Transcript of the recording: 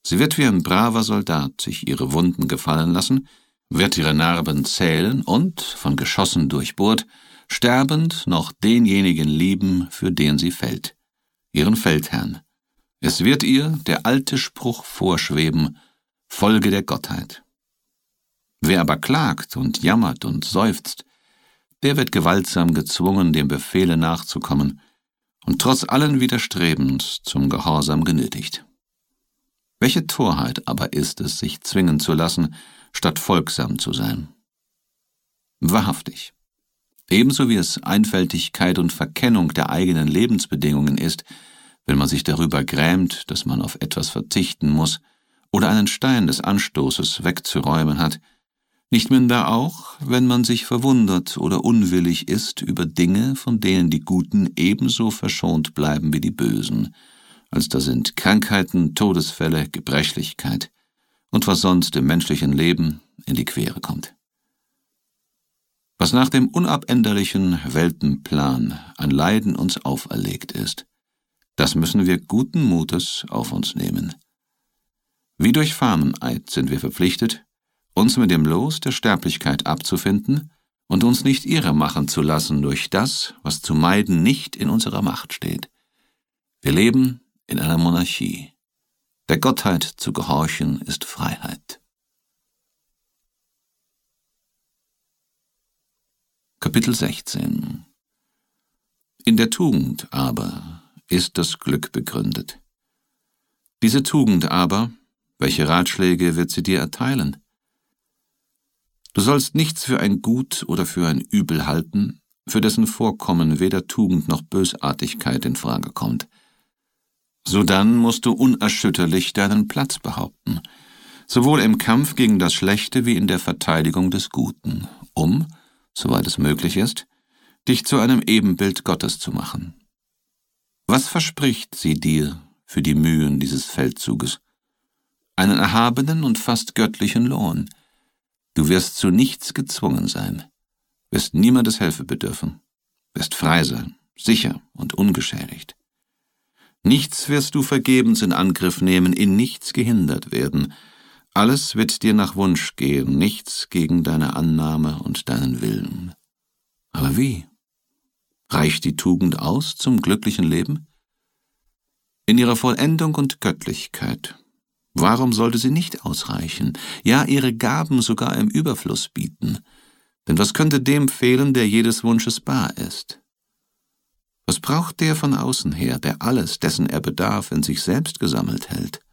Sie wird wie ein braver Soldat sich ihre Wunden gefallen lassen, wird ihre Narben zählen und, von Geschossen durchbohrt, sterbend noch denjenigen lieben, für den sie fällt, ihren Feldherrn. Es wird ihr der alte Spruch vorschweben: Folge der Gottheit. Wer aber klagt und jammert und seufzt, der wird gewaltsam gezwungen, dem Befehle nachzukommen und trotz allen Widerstrebens zum Gehorsam genötigt. Welche Torheit aber ist es, sich zwingen zu lassen, statt folgsam zu sein? Wahrhaftig. Ebenso wie es Einfältigkeit und Verkennung der eigenen Lebensbedingungen ist, wenn man sich darüber grämt, dass man auf etwas verzichten muss oder einen Stein des Anstoßes wegzuräumen hat, nicht minder auch, wenn man sich verwundert oder unwillig ist über Dinge, von denen die Guten ebenso verschont bleiben wie die Bösen, als da sind Krankheiten, Todesfälle, Gebrechlichkeit und was sonst dem menschlichen Leben in die Quere kommt. Was nach dem unabänderlichen Weltenplan an Leiden uns auferlegt ist, das müssen wir guten Mutes auf uns nehmen. Wie durch Fahneneid sind wir verpflichtet, uns mit dem Los der Sterblichkeit abzufinden und uns nicht irre machen zu lassen durch das, was zu meiden nicht in unserer Macht steht. Wir leben in einer Monarchie. Der Gottheit zu gehorchen ist Freiheit. Kapitel 16. In der Tugend aber ist das Glück begründet. Diese Tugend aber, welche Ratschläge wird sie dir erteilen? Du sollst nichts für ein Gut oder für ein Übel halten, für dessen Vorkommen weder Tugend noch Bösartigkeit in Frage kommt. Sodann musst du unerschütterlich deinen Platz behaupten, sowohl im Kampf gegen das Schlechte wie in der Verteidigung des Guten, um, soweit es möglich ist, dich zu einem Ebenbild Gottes zu machen. Was verspricht sie dir für die Mühen dieses Feldzuges? Einen erhabenen und fast göttlichen Lohn. Du wirst zu nichts gezwungen sein, wirst niemandes Hilfe bedürfen, wirst frei sein, sicher und ungeschädigt. Nichts wirst du vergebens in Angriff nehmen, in nichts gehindert werden. Alles wird dir nach Wunsch gehen, nichts gegen deine Annahme und deinen Willen. Aber wie? Reicht die Tugend aus zum glücklichen Leben? In ihrer Vollendung und Göttlichkeit. Warum sollte sie nicht ausreichen, ja ihre Gaben sogar im Überfluss bieten? Denn was könnte dem fehlen, der jedes Wunsches bar ist? Was braucht der von außen her, der alles, dessen er bedarf, in sich selbst gesammelt hält?